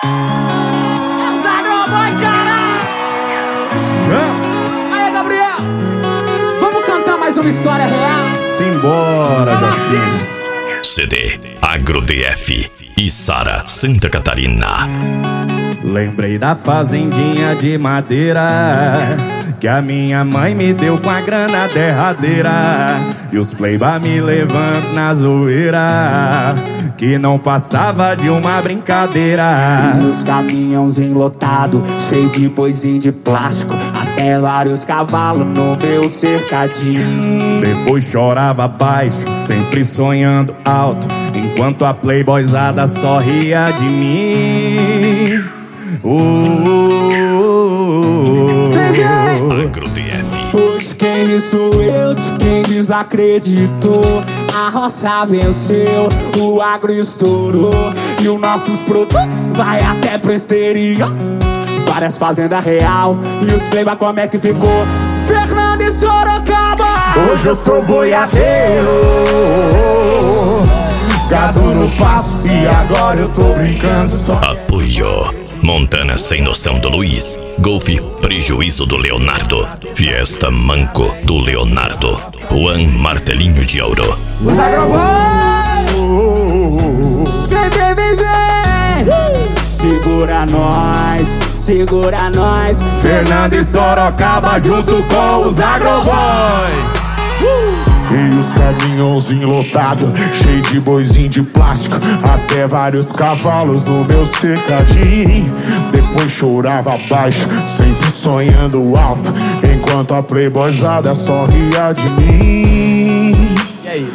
Zagroboy, caralho! Aí, Gabriel! Vamos cantar mais uma história real? Simbora, Jacinho. CD Agro DF e Sara Santa Catarina. Lembrei da fazendinha de madeira que a minha mãe me deu com a grana derradeira, e os playba me levando na zoeira que não passava de uma brincadeira. E os caminhões enlotados, cheio de boizinho de plástico, até vários cavalos no meu cercadinho. Depois chorava baixo, sempre sonhando alto, enquanto a playboyzada só ria de mim. Agro DF. Hoje quem sou eu, de quem desacreditou. A roça venceu, o agro estourou, e os nossos produtos vai até pro exterior. Várias fazendas real, e os playba como é que ficou? Fernando e Sorocaba. Hoje eu sou boiadeiro, gado no passo, e agora eu tô brincando só. Apoio Montana Sem Noção do Luiz, Golfe Prejuízo do Leonardo, Fiesta Manco do Leonardo, Juan Martelinho de Ouro. Os Agroboy! Vem! Segura nós, segura nós. Fernando e Sorocaba junto com os Agroboy. E os caminhões lotados, cheio de boizinho de plástico, até vários cavalos no meu cercadinho. Depois chorava baixo, sempre sonhando alto, enquanto a playboyzada só ria de mim. E aí?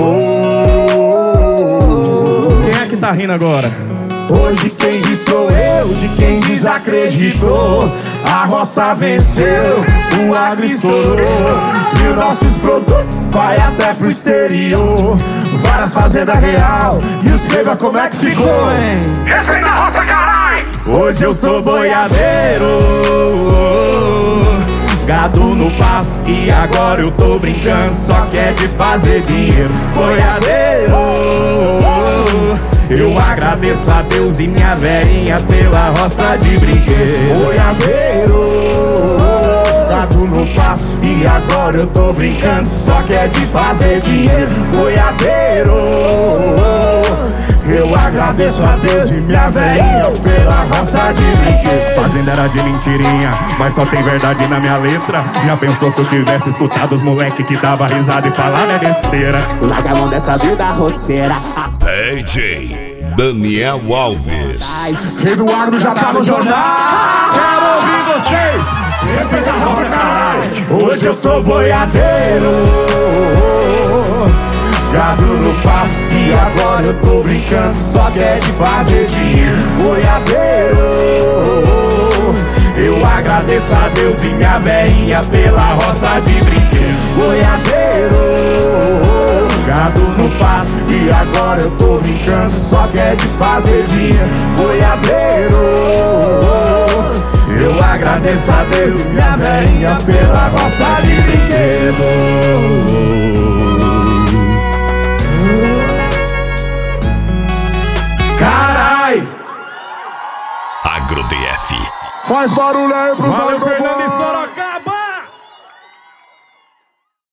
Quem é que tá rindo agora? Hoje quem ri sou eu, de quem desacreditou. A roça venceu, o agro estourou, e os nossos produtos vai até pro exterior. Várias fazendas real, e os playba como é que ficou, hein? Respeita a roça, caralho! Hoje eu sou boiadeiro, gado no pasto, e agora eu tô brincando, só quer de fazer dinheiro. Boiadeiro, eu agradeço a Deus e minha velhinha pela roça de brinquedo. Boiadeiro, gado no passo, e agora eu tô brincando, só quer de fazer dinheiro. Boiadeiro, eu agradeço a Deus e minha velhinha pela roça de brinquedo. Fazenda era de mentirinha, mas só tem verdade na minha letra. Já pensou se eu tivesse escutado os moleque que dava risada e falava é besteira? Larga a mão dessa vida roceira. DJ Daniel Alves. Rei do agro já tá no jornal. Quero ouvir vocês! Respeita a roça, caralho. Hoje eu sou boiadeiro, gado no passo, e agora eu tô brincando, só quer de fazer dinheiro. Boiadeiro, eu agradeço a Deus e minha velhinha pela roça de brinquedo. Boiadeiro, gado no passo, e agora eu tô brincando, só quer de fazer dinheiro. Boiadeiro, eu agradeço a Deus e minha velhinha pela roça de brinquedo. Carai! Agro DF. Faz barulho aí pros Valeu, Agroboy. Fernando